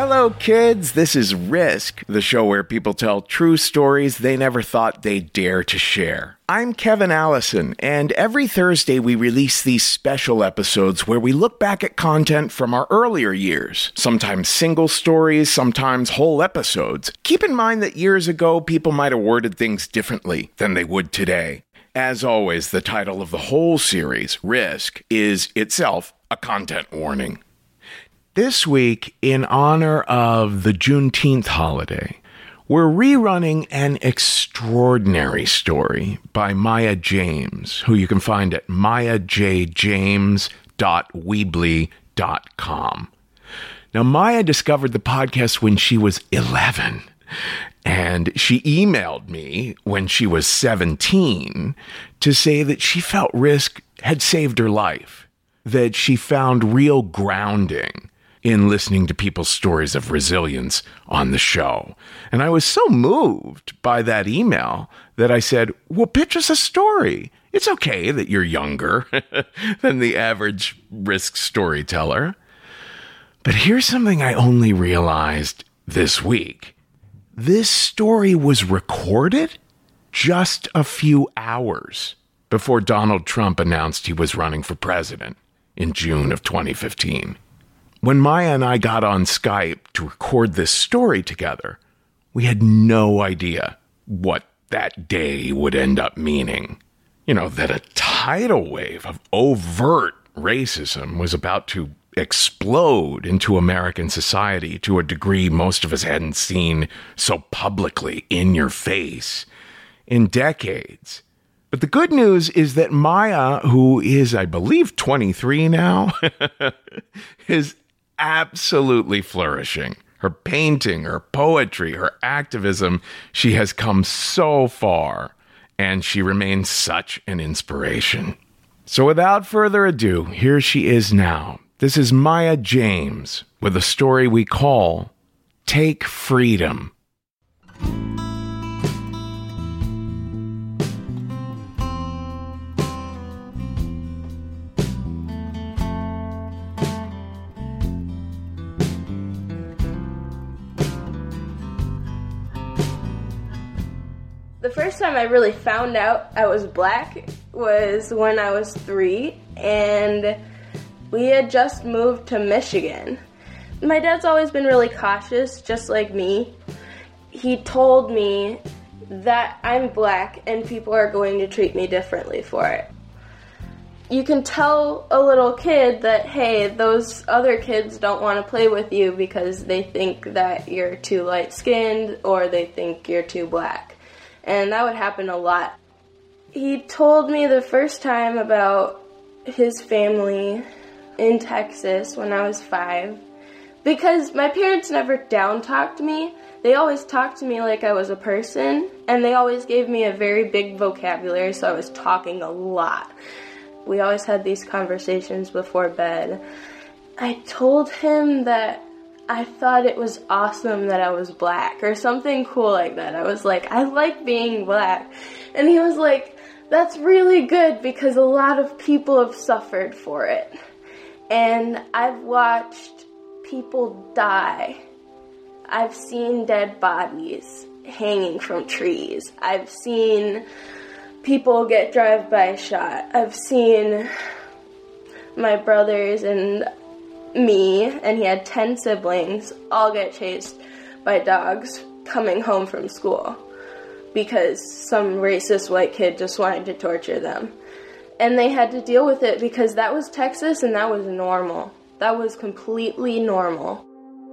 Hello, kids. This is Risk, the show where people tell true stories they never thought they'd dare to share. I'm Kevin Allison, and every Thursday we release these special episodes where we look back at content from our earlier years. Sometimes single stories, sometimes whole episodes. Keep in mind that years ago, people might have worded things differently than they would today. As always, the title of the whole series, Risk, is itself a content warning. This week, in honor of the Juneteenth holiday, we're rerunning an extraordinary story by Maya James, who you can find at mayajjames.weebly.com. Now, Maya discovered the podcast when she was 11, and she emailed me when she was 17 to say that she felt Risk had saved her life, that she found real grounding in listening to people's stories of resilience on the show. And I was so moved by that email that I said, well, pitch us a story. It's okay that you're younger than the average Risk storyteller. But here's something I only realized this week. This story was recorded just a few hours before Donald Trump announced he was running for president in June of 2015. When Maya and I got on Skype to record this story together, we had no idea what that day would end up meaning. You know, that a tidal wave of overt racism was about to explode into American society to a degree most of us hadn't seen so publicly in your face in decades. But the good news is that Maya, who is, I believe, 23 now, is absolutely flourishing. Her painting, her poetry, her activism, she has come so far, and she remains such an inspiration. So without further ado, here she is now. This is Maya James with a story we call Take Freedom. The first time I really found out I was black was when I was 3, and we had just moved to Michigan. My dad's always been really cautious, just like me. He told me that I'm black and people are going to treat me differently for it. You can tell a little kid that, hey, those other kids don't want to play with you because they think that you're too light-skinned or they think you're too black. And that would happen a lot. He told me the first time about his family in Texas when I was 5. Because my parents never down-talked me. They always talked to me like I was a person. And they always gave me a very big vocabulary, so I was talking a lot. We always had these conversations before bed. I told him that I thought it was awesome that I was black, or something cool like that. I was like, I like being black. And he was like, that's really good because a lot of people have suffered for it. And I've watched people die. I've seen dead bodies hanging from trees. I've seen people get drive-by shot. I've seen my brothers and me, and he had 10 siblings, all get chased by dogs coming home from school because some racist white kid just wanted to torture them. And they had to deal with it because that was Texas and that was normal. That was completely normal.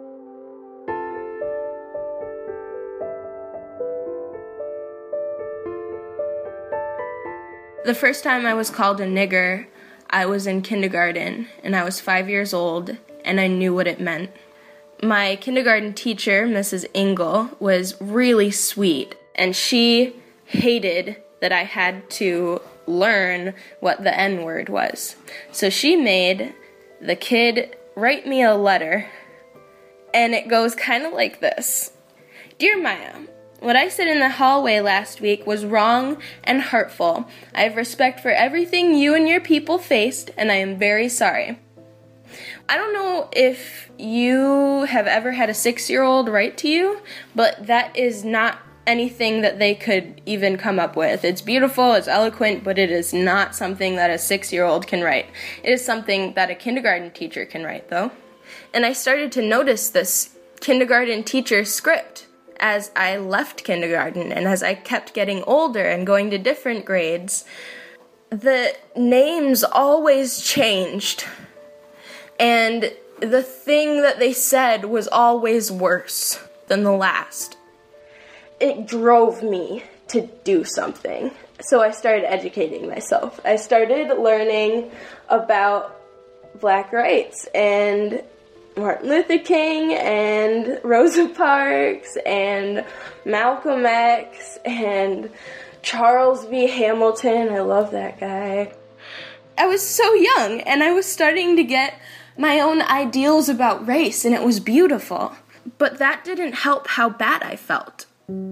The first time I was called a nigger, I was in kindergarten, and I was 5 years old, and I knew what it meant. My kindergarten teacher, Mrs. Engel, was really sweet, and she hated that I had to learn what the N-word was. So she made the kid write me a letter, and it goes kind of like this. Dear Maya, what I said in the hallway last week was wrong and hurtful. I have respect for everything you and your people faced, and I am very sorry. I don't know if you have ever had a 6-year-old write to you, but that is not anything that they could even come up with. It's beautiful, it's eloquent, but it is not something that a 6-year-old can write. It is something that a kindergarten teacher can write, though. And I started to notice this kindergarten teacher's script as I left kindergarten and as I kept getting older and going to different grades. The names always changed, and the thing that they said was always worse than the last. It drove me to do something, so I started educating myself. I started learning about Black rights and Martin Luther King and Rosa Parks and Malcolm X and Charles V. Hamilton. I love that guy. I was so young, and I was starting to get my own ideals about race, and it was beautiful. But that didn't help how bad I felt.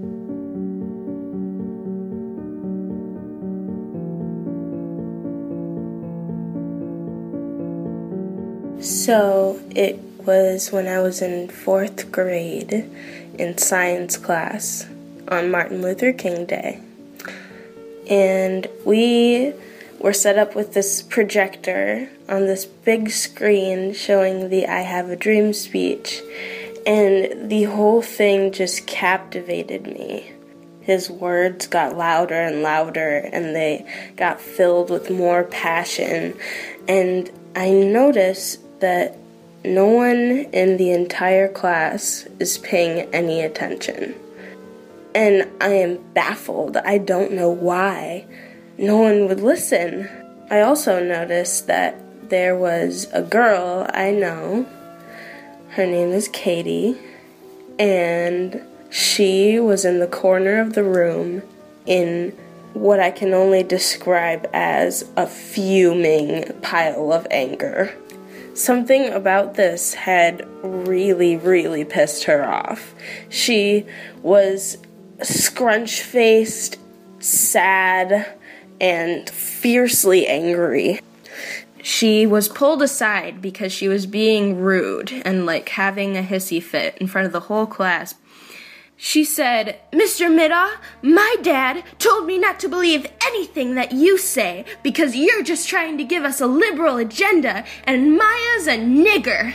So it was when I was in 4th grade in science class on Martin Luther King Day. And we were set up with this projector on this big screen showing the I Have a Dream speech. And the whole thing just captivated me. His words got louder and louder, and they got filled with more passion. And I noticed that no one in the entire class is paying any attention. And I am baffled. I don't know why no one would listen. I also noticed that there was a girl I know. Her name is Katie. And she was in the corner of the room in what I can only describe as a fuming pile of anger. Something about this had really, really pissed her off. She was scrunch-faced, sad, and fiercely angry. She was pulled aside because she was being rude and having a hissy fit in front of the whole class. She said, "Mr. Middaugh, my dad told me not to believe anything that you say because you're just trying to give us a liberal agenda and Maya's a nigger."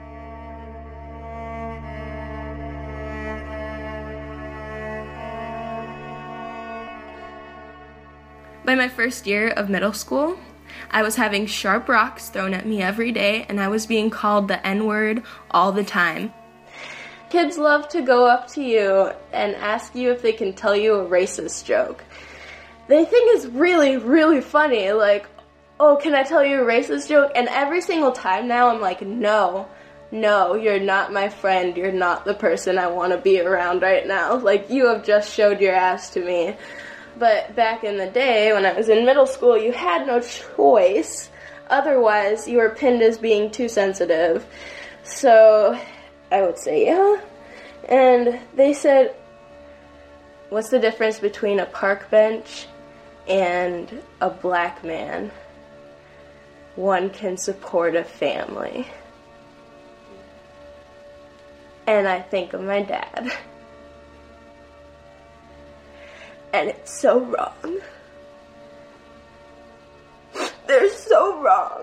By my first year of middle school, I was having sharp rocks thrown at me every day, and I was being called the N-word all the time. Kids love to go up to you and ask you if they can tell you a racist joke. They think it's really, really funny, "Oh, can I tell you a racist joke?" And every single time now I'm like, no, you're not my friend, you're not the person I want to be around right now. You have just showed your ass to me. But back in the day, when I was in middle school, you had no choice. Otherwise, you were pinned as being too sensitive. So I would say, yeah. And they said, "What's the difference between a park bench and a black man?" One can support a family. And I think of my dad. And it's so wrong. They're so wrong.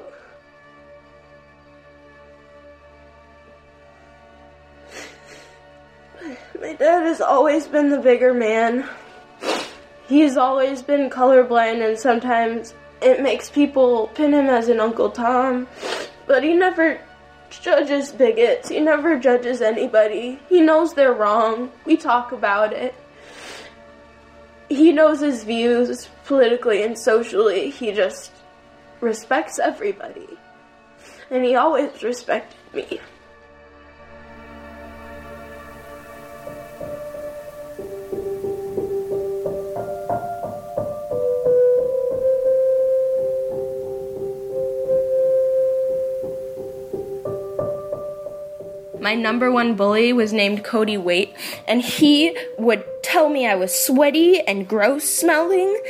My dad has always been the bigger man. He's always been colorblind, and sometimes it makes people pin him as an Uncle Tom. But he never judges bigots. He never judges anybody. He knows they're wrong. We talk about it. He knows his views politically and socially. He just respects everybody. And he always respected me. My number one bully was named Cody Waite, and he would tell me I was sweaty and gross smelling.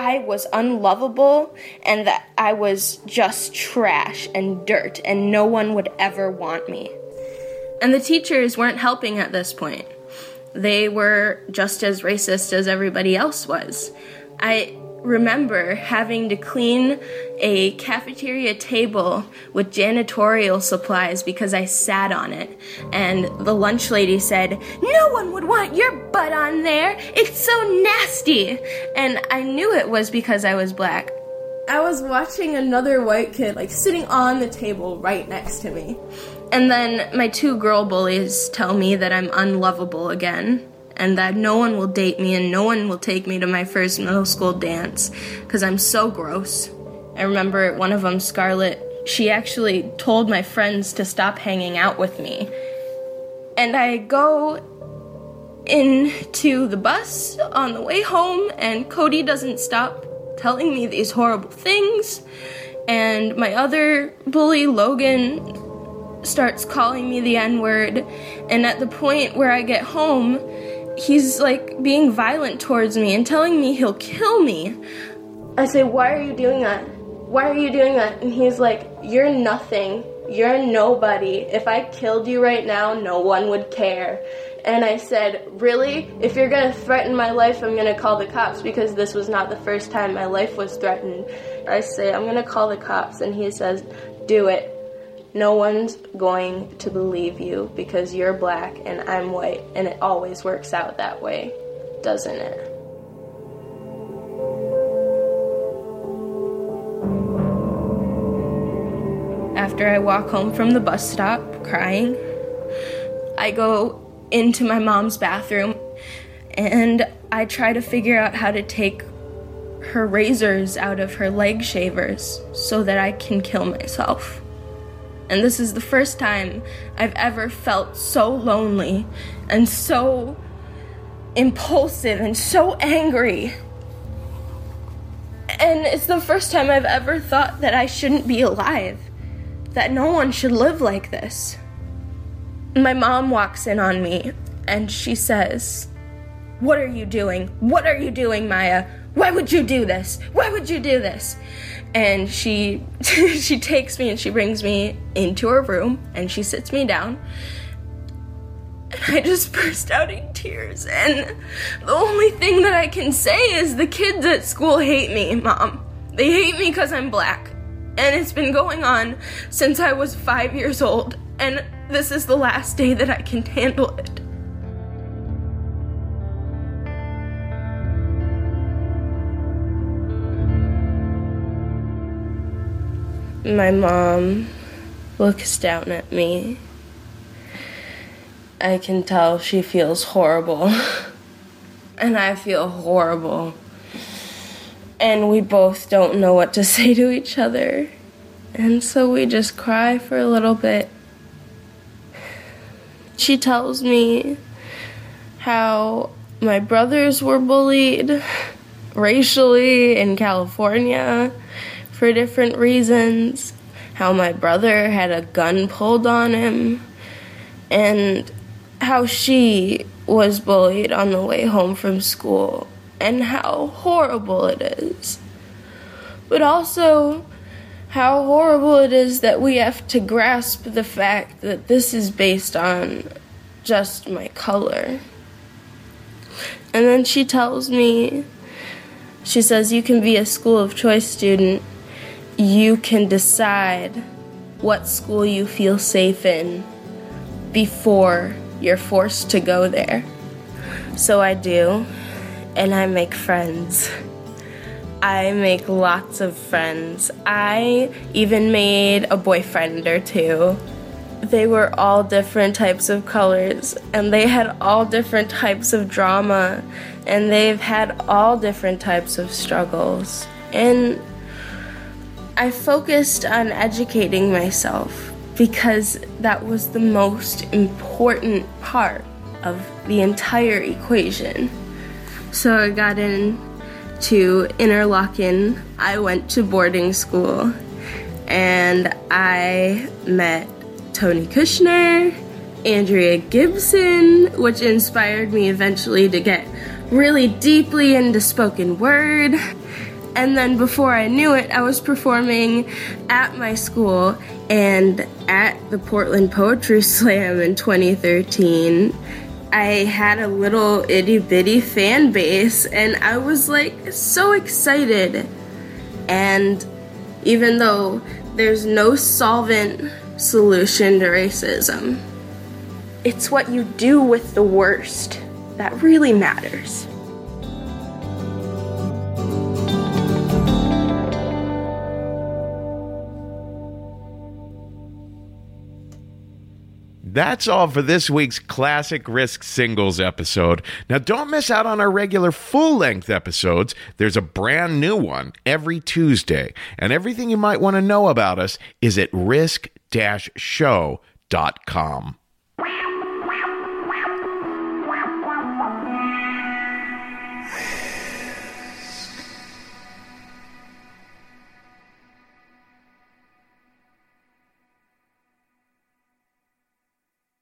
I was unlovable and that I was just trash and dirt and no one would ever want me. And the teachers weren't helping at this point. They were just as racist as everybody else was. I remember having to clean a cafeteria table with janitorial supplies because I sat on it. And the lunch lady said, "No one would want your butt on there. It's so nasty." And I knew it was because I was black. I was watching another white kid, sitting on the table right next to me. And then my 2 girl bullies tell me that I'm unlovable again, and that no one will date me and no one will take me to my first middle school dance because I'm so gross. I remember one of them, Scarlett, she actually told my friends to stop hanging out with me. And I go into the bus on the way home, and Cody doesn't stop telling me these horrible things. And my other bully, Logan, starts calling me the N-word. And at the point where I get home, he's being violent towards me and telling me he'll kill me. I say, "Why are you doing that? Why are you doing that?" And he's like, "You're nothing. You're nobody. If I killed you right now, no one would care." And I said, "Really? If you're gonna threaten my life, I'm gonna call the cops, because this was not the first time my life was threatened." I say, "I'm gonna call the cops." And he says, "Do it. No one's going to believe you because you're black and I'm white, and it always works out that way, doesn't it?" After I walk home from the bus stop, crying, I go into my mom's bathroom and I try to figure out how to take her razors out of her leg shavers so that I can kill myself. And this is the first time I've ever felt so lonely and so impulsive and so angry. And it's the first time I've ever thought that I shouldn't be alive, that no one should live like this. My mom walks in on me and she says, "What are you doing? What are you doing, Maya? Why would you do this? Why would you do this?" And she takes me and she brings me into her room and she sits me down. And I just burst out in tears. And the only thing that I can say is the kids at school hate me, Mom. They hate me because I'm black. And it's been going on since I was 5 years old. And this is the last day that I can handle it. My mom looks down at me. I can tell she feels horrible. And I feel horrible. And we both don't know what to say to each other. And so we just cry for a little bit. She tells me how my brothers were bullied racially in California for different reasons, how my brother had a gun pulled on him, and how she was bullied on the way home from school, and how horrible it is. But also how horrible it is that we have to grasp the fact that this is based on just my color. And then she tells me, she says, "You can be a school of choice student. You can decide what school you feel safe in before you're forced to go there." So I do, and I make friends. I make lots of friends. I even made a boyfriend or two. They were all different types of colors, and they had all different types of drama, and they've had all different types of struggles. And I focused on educating myself because that was the most important part of the entire equation. So I got into Interlochen. I went to boarding school and I met Tony Kushner, Andrea Gibson, which inspired me eventually to get really deeply into spoken word. And then before I knew it, I was performing at my school and at the Portland Poetry Slam in 2013. I had a little itty-bitty fan base, and I was like so excited. And even though there's no solvent solution to racism, it's what you do with the worst that really matters. That's all for this week's Classic Risk Singles episode. Now, don't miss out on our regular full-length episodes. There's a brand new one every Tuesday, and everything you might want to know about us is at risk-show.com.